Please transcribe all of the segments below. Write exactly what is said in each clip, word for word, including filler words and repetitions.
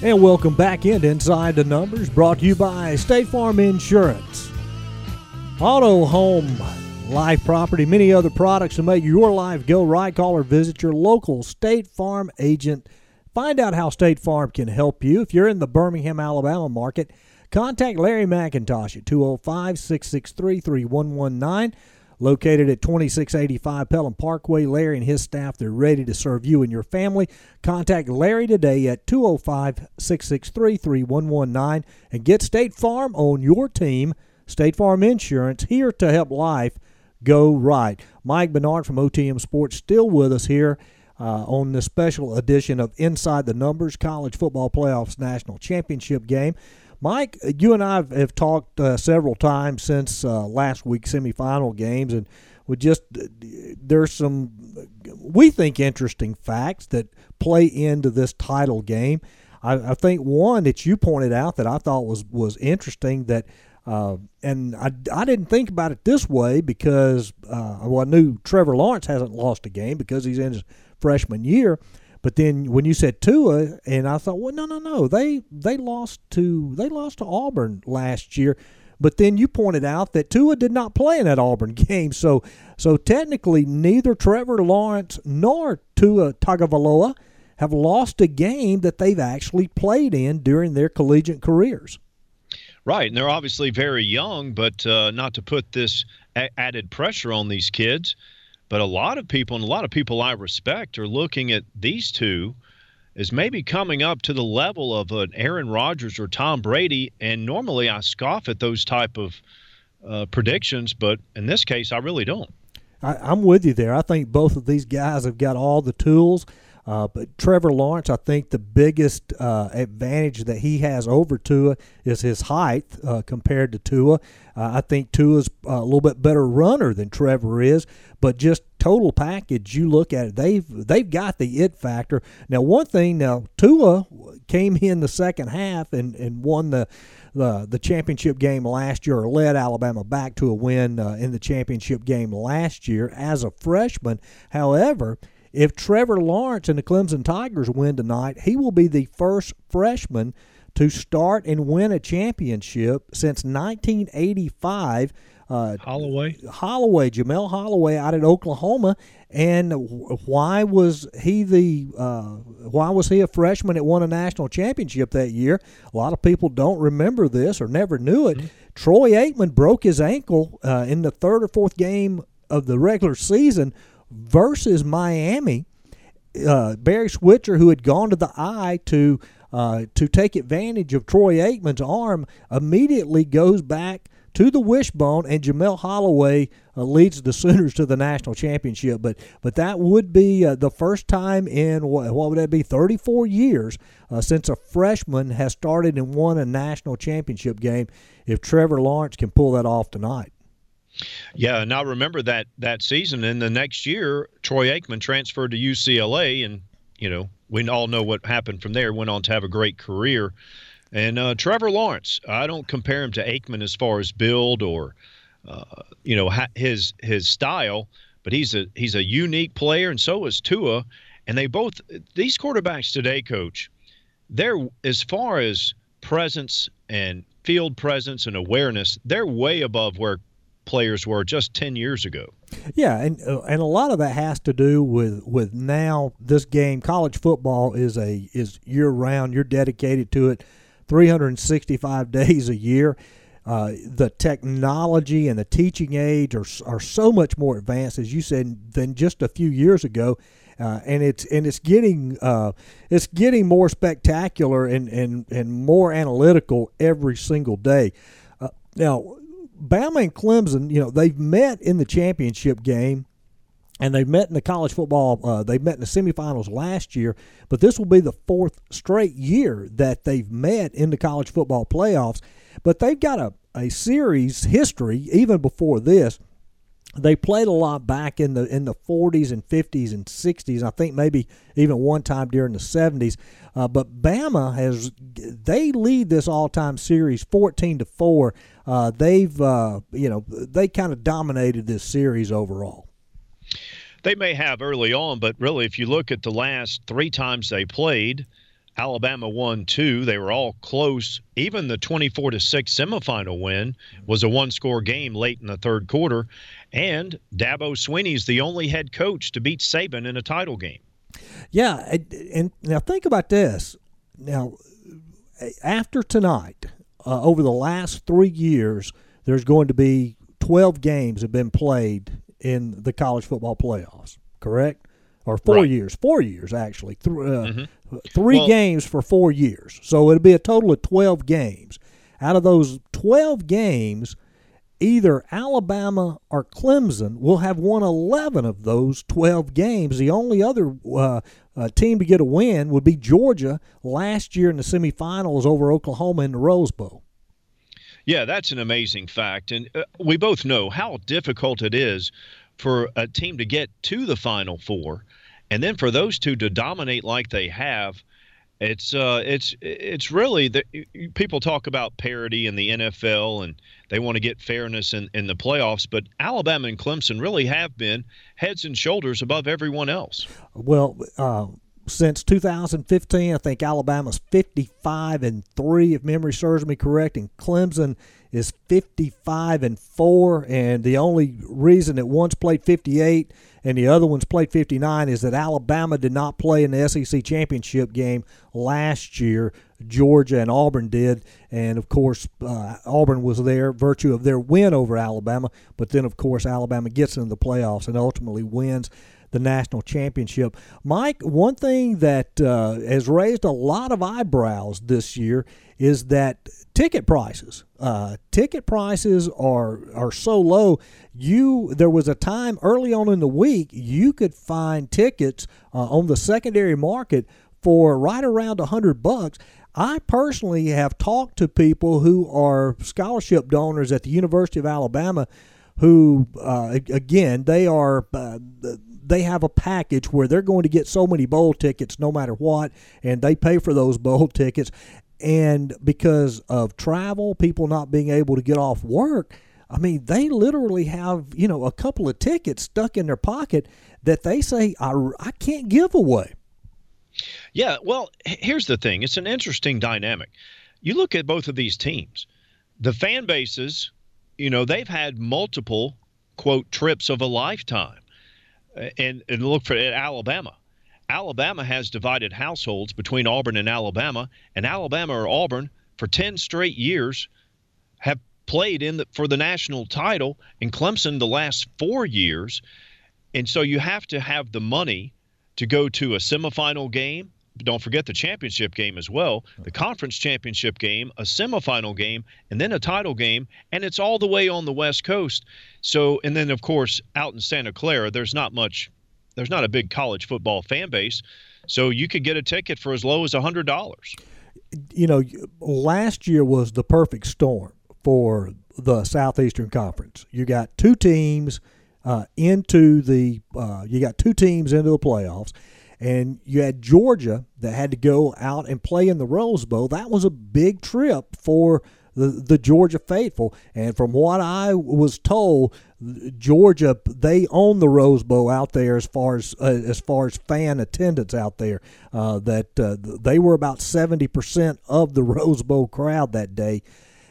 And welcome back into Inside the Numbers, brought to you by State Farm Insurance. Auto, home, life, property, many other products to make your life go right. Call or visit your local State Farm agent. Find out how State Farm can help you. If you're in the Birmingham, Alabama market, contact Larry McIntosh at two oh five, six six three, three one one nine. Located at twenty-six eighty-five Pelham Parkway, Larry and his staff, they're ready to serve you and your family. Contact Larry today at two oh five, six six three, three one one nine and get State Farm on your team. State Farm Insurance, here to help life go right. Mike Bernard from O T M Sports still with us here uh, on this special edition of Inside the Numbers, College Football Playoffs National Championship game. Mike, you and I have, have talked uh, several times since uh, last week's semifinal games, and we just there's some, we think, interesting facts that play into this title game. I, I think one that you pointed out that I thought was, was interesting, that uh, and I, I didn't think about it this way because uh, well, I knew Trevor Lawrence hasn't lost a game because he's in his freshman year. But then when you said Tua, and I thought, well, no, no, no, they they lost to they lost to Auburn last year. But then you pointed out that Tua did not play in that Auburn game, so so technically neither Trevor Lawrence nor Tua Tagovailoa have lost a game that they've actually played in during their collegiate careers. Right, and they're obviously very young, but uh, not to put this a- added pressure on these kids. But a lot of people, and a lot of people I respect, are looking at these two as maybe coming up to the level of an Aaron Rodgers or Tom Brady. And normally I scoff at those type of uh, predictions, but in this case I really don't. I, I'm with you there. I think both of these guys have got all the tools. Uh, but Trevor Lawrence, I think the biggest uh, advantage that he has over Tua is his height uh, compared to Tua. Uh, I think Tua's a little bit better runner than Trevor is, but just total package, you look at it, they've they've got the it factor. Now, one thing, now Tua came in the second half and, and won the, the the championship game last year, or led Alabama back to a win uh, in the championship game last year as a freshman. However, if Trevor Lawrence and the Clemson Tigers win tonight, he will be the first freshman to start and win a championship since nineteen eighty-five. Uh, Holloway? Holloway, Jamel Holloway out at Oklahoma. And why was he the uh, why was he a freshman that won a national championship that year? A lot of people don't remember this or never knew it. Mm-hmm. Troy Aikman broke his ankle uh, in the third or fourth game of the regular season versus Miami. Uh, Barry Switzer, who had gone to the eye to uh, to take advantage of Troy Aikman's arm, immediately goes back to the wishbone, and Jamel Holloway uh, leads the Sooners to the national championship. But but that would be uh, the first time in, what, what would that be, thirty-four years uh, since a freshman has started and won a national championship game, if Trevor Lawrence can pull that off tonight. Yeah, and I remember that that season. And the next year, Troy Aikman transferred to U C L A, and, you know, we all know what happened from there. Went on to have a great career. And uh, Trevor Lawrence, I don't compare him to Aikman as far as build or, uh, you know, ha- his his style, but he's a he's a unique player, and so is Tua. And they both, these quarterbacks today, Coach, they're, as far as presence and field presence and awareness, they're way above where players were just ten years ago. Yeah, and uh, and a lot of that has to do with, with now this game. College football is a is year round. You're dedicated to it three hundred sixty-five days a year. Uh, the technology and the teaching aids are are so much more advanced, as you said, than just a few years ago. Uh, and it's and it's getting uh, it's getting more spectacular and, and, and more analytical every single day. Uh, now, Bama and Clemson, you know, they've met in the championship game, and they've met in the college football. Uh, they met in the semifinals last year, but this will be the fourth straight year that they've met in the college football playoffs. But they've got a, a series history even before this. They played a lot back in the in the forties and fifties and sixties. I think maybe even one time during the seventies. Uh, but Bama has they lead this all-time series fourteen to four. Uh, they've uh, you know they kind of dominated this series overall. They may have early on, but really, if you look at the last three times they played, Alabama won two. They were all close. Even the twenty-four to six semifinal win was a one-score game late in the third quarter. And Dabo Swinney's the only head coach to beat Saban in a title game. Yeah, and now think about this. Now, after tonight, uh, over the last three years, there's going to be twelve games have been played in the college football playoffs, correct? Or four right. years, four years actually, Th- uh, mm-hmm. three well, games for four years. So it'll be a total of twelve games. Out of those twelve games, either Alabama or Clemson will have won eleven of those twelve games. The only other uh, uh, team to get a win would be Georgia last year in the semifinals over Oklahoma in the Rose Bowl. Yeah, that's an amazing fact. And uh, we both know how difficult it is for a team to get to the Final Four, and then for those two to dominate like they have. It's uh, it's it's really the, people talk about parity in the N F L and they want to get fairness in, in the playoffs, but Alabama and Clemson really have been heads and shoulders above everyone else. Well, uh, since two thousand fifteen, I think Alabama's fifty-five and three, if memory serves me correct, and Clemson is fifty-five and four, and the only reason that one's played fifty-eight and the other one's played fifty-nine is that Alabama did not play in the S E C championship game last year. Georgia and Auburn did, and of course uh, Auburn was there virtue of their win over Alabama, but then of course Alabama gets into the playoffs and ultimately wins the national championship. Mike, one thing that uh, has raised a lot of eyebrows this year is that ticket prices. Uh, ticket prices are are so low. You there was a time early on in the week you could find tickets uh, on the secondary market for right around a hundred bucks. I personally have talked to people who are scholarship donors at the University of Alabama, who uh, again they are. Uh, They have a package where they're going to get so many bowl tickets no matter what, and they pay for those bowl tickets. And because of travel, people not being able to get off work, I mean, they literally have, you know, a couple of tickets stuck in their pocket that they say, I, I can't give away. Yeah, well, here's the thing. It's an interesting dynamic. You look at both of these teams. The fan bases, you know, they've had multiple, quote, trips of a lifetime. And, and look for at Alabama. Alabama has divided households between Auburn and Alabama, and Alabama or Auburn for ten straight years have played in the, for the national title, and Clemson the last four years. And so you have to have the money to go to a semifinal game. Don't forget the championship game as well, the conference championship game, a semifinal game, and then a title game, and it's all the way on the West Coast. So, and then, of course, out in Santa Clara, there's not much, there's not a big college football fan base, so you could get a ticket for as low as one hundred dollars. You know, last year was the perfect storm for the Southeastern Conference. You got two teams uh, into the, uh, you got two teams into the playoffs. And you had Georgia that had to go out and play in the Rose Bowl. That was a big trip for the, the Georgia faithful. And from what I was told, Georgia, they own the Rose Bowl out there as far as uh, as far as fan attendance out there. Uh, that uh, they were about seventy percent of the Rose Bowl crowd that day.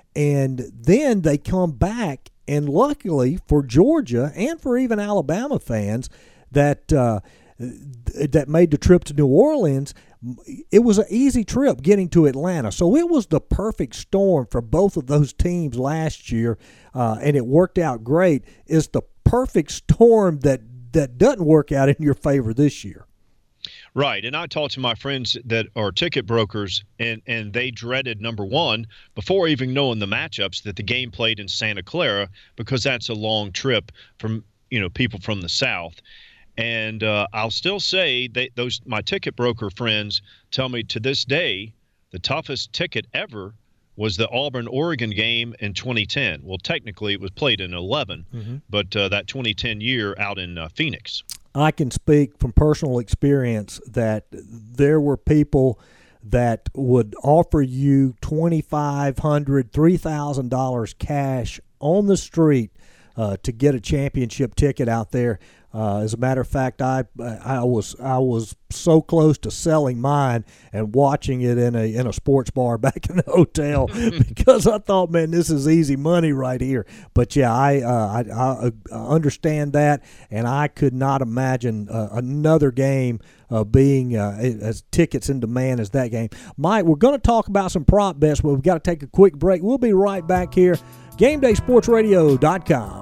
And then they come back, and luckily for Georgia and for even Alabama fans that uh, – that made the trip to New Orleans, it was an easy trip getting to Atlanta. So it was the perfect storm for both of those teams last year, uh, and it worked out great. It's the perfect storm that, that doesn't work out in your favor this year. Right, and I talked to my friends that are ticket brokers, and, and they dreaded, number one, before even knowing the matchups, that the game played in Santa Clara because that's a long trip from, you know, people from the South. And uh, I'll still say that those my ticket broker friends tell me to this day the toughest ticket ever was the Auburn-Oregon game in twenty ten. Well, technically it was played in eleven, mm-hmm. but uh, that twenty ten year out in uh, Phoenix. I can speak from personal experience that there were people that would offer you twenty-five hundred dollars, three thousand dollars cash on the street Uh, to get a championship ticket out there. Uh, as a matter of fact, I I was I was so close to selling mine and watching it in a in a sports bar back in the hotel because I thought, man, this is easy money right here. But yeah, I uh, I, I understand that, and I could not imagine uh, another game uh, being uh, as tickets in demand as that game. Mike, we're going to talk about some prop bets, but we've got to take a quick break. We'll be right back here. Game Day Sports Radio dot com.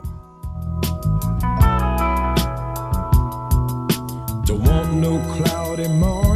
Don't want no cloudy morning.